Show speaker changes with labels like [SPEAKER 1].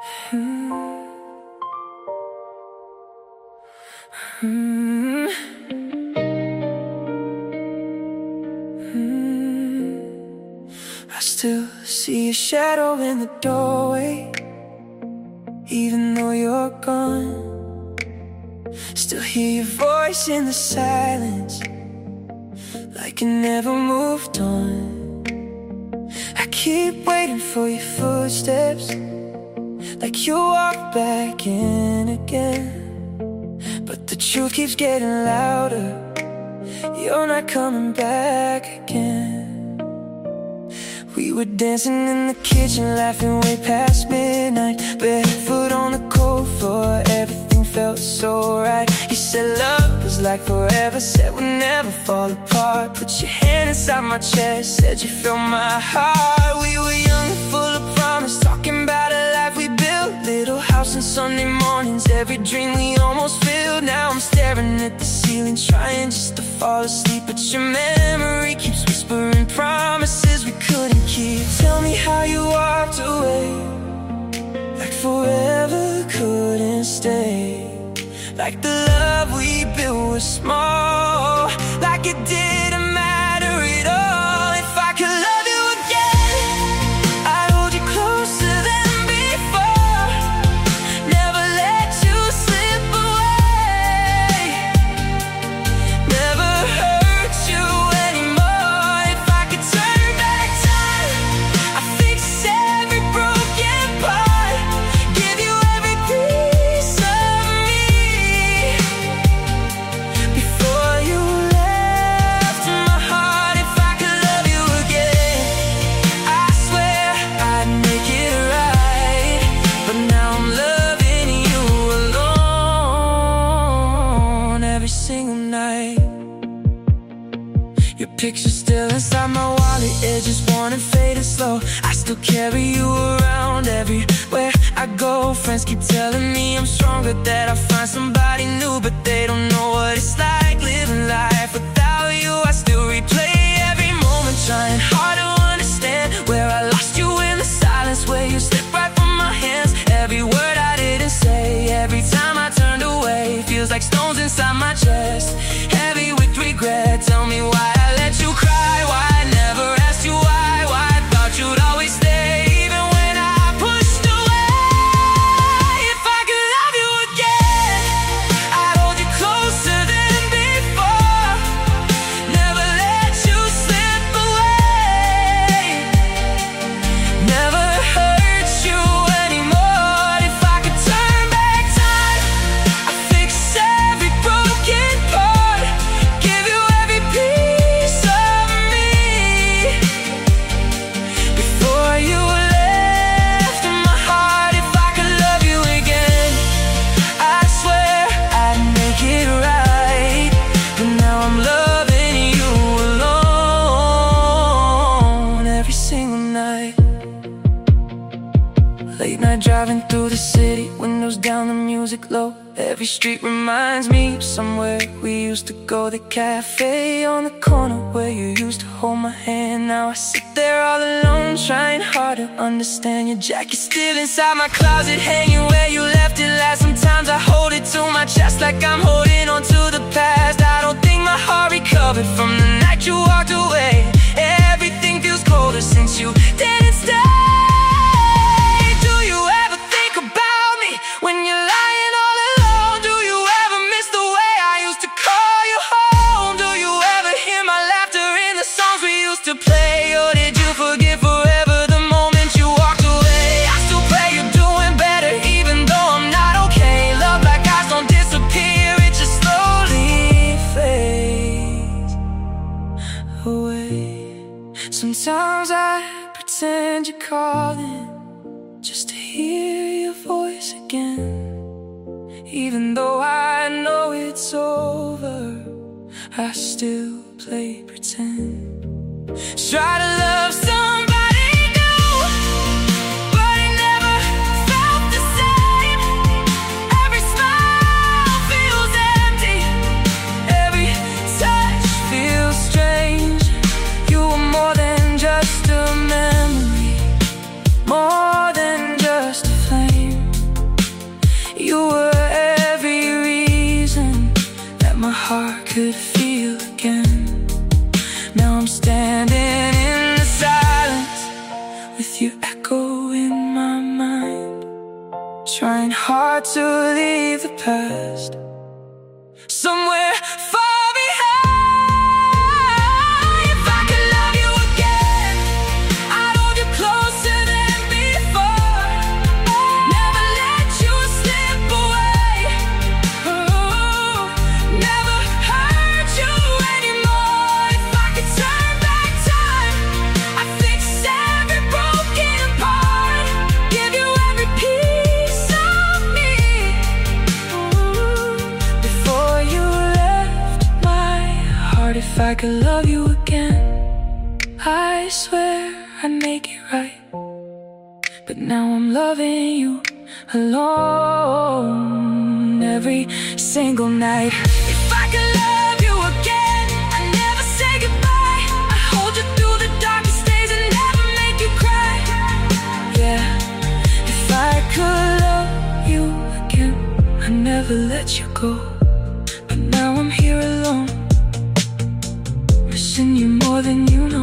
[SPEAKER 1] I still see a shadow in the doorway, even though you're gone. Still hear your voice in the silence, like you never moved on. I keep waiting for your footsteps, like you walk back in again. But the truth keeps getting louder, you're not coming back again. We were dancing in the kitchen, laughing way past midnight, barefoot on the cold floor, everything felt so right. You said love was like forever, said we'd never fall apart. Put your hand inside my chest, said you feel my heart. We were young and full of promise, talking about a life we built. Little house on Sunday mornings, every dream we almost filled. Now I'm staring at the ceiling, trying just to fall asleep, but your memory keeps whispering promises we couldn't keep. Tell me how you walked away, like forever couldn't stay, like the love we built was small, like it didn't matter at all. If I could love you again, I'd hold you closer than before, never let you slip away, never hurt you anymore. If I could turn back time, I'd fix every broken part, give you every piece of me. Before you left my heart, if I could love you again, I swear I'd make it right. But now I'm loving you alone every single night. Your picture's still inside my wallet, edges worn and fading slow. I still carry you around everywhere I go. Friends keep telling me I'm stronger, that I'll find somebody new, but they don't know what it's like living life without you. I still replay every moment, trying hard to understand where I lost you in the silence, where you slipped right from my hands. Every word I didn't say, every time I turned away, feels like stones inside my chest, heavy with regret. Tell me why I let you cry, why I never asked you why I thought you'd always stay, even when I pushed away. If I could love you again, I'd hold you closer than before, never let you slip away, never hurt you anymore. If I could turn back time, I'd fix every broken part, give you every piece of me. Before you left my heart, if I could love you again, I swear I'd make it right. But now I'm loving you alone every single night. Late night driving through the city, windows down, the music low. Every street reminds me of somewhere we used to go. The cafe on the corner where you used to hold my hand. Now I sit there all alone, trying hard to understand. Your jacket's still inside my closet, hanging where you left it last. Sometimes I hold it to my chest like I'm holding on to the past. I don't think my heart recovered from the night you walked away. Everything feels colder since you didn't stay. Do you ever think about me when you're lying all alone? Do you ever miss the way I used to call you home? Do you ever hear my laughter in the songs we used to play? Or did you forget forever the moment you walked away? I still pray you're doing better, even though I'm not okay. Love like eyes don't disappear, it just slowly fades away. Sometimes I pretend you're calling, just to hear your voice again, even though I know it's over, I still play pretend. Try to love somebody new, but it never felt the same. Every smile feels empty, every touch feels strange. You were more than just a memory, more than just a flame. with your echo in my mind, trying hard to leave the past somewhere far behind. If I could love you again, I'd hold you closer than before, never let you slip away, never hurt you anymore. If I could turn back time, I'd fix every broken part, give you every piece of me. Before you left my heart, if I could love you again, I swear I'd make it right. But now I'm loving you alone every single night. If I could love you again, I'd never say goodbye. I'd hold you through the darkest days and never make you cry. Yeah, if I could love you again, I'd never let you go. But now I'm here alone, missing you more than you know.